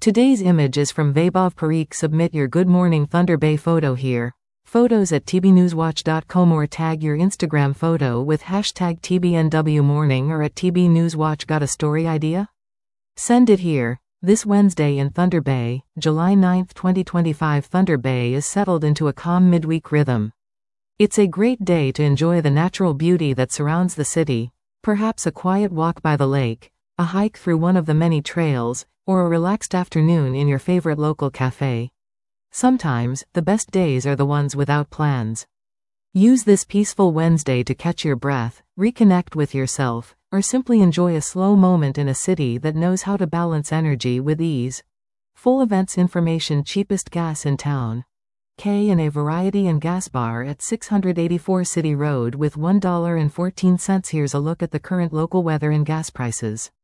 Today's image is from Vaibhav Parikh. Submit your Good Morning Thunder Bay photo here. Photos at tbnewswatch.com or tag your Instagram photo with hashtag TBNWMorning or at TBNewsWatch. Got a story idea? Send it here. This Wednesday in Thunder Bay, July 9, 2025. Thunder Bay is settled into a calm midweek rhythm. It's a great day to enjoy the natural beauty that surrounds the city, perhaps a quiet walk by the lake, a hike through one of the many trails, or a relaxed afternoon in your favorite local cafe. Sometimes, the best days are the ones without plans. Use this peaceful Wednesday to catch your breath, reconnect with yourself, or simply enjoy a slow moment in a city that knows how to balance energy with ease. Full events information. Cheapest gas in town. K&A Variety and Gas Bar at 684 City Road with $1.14. Here's a look at the current local weather and gas prices.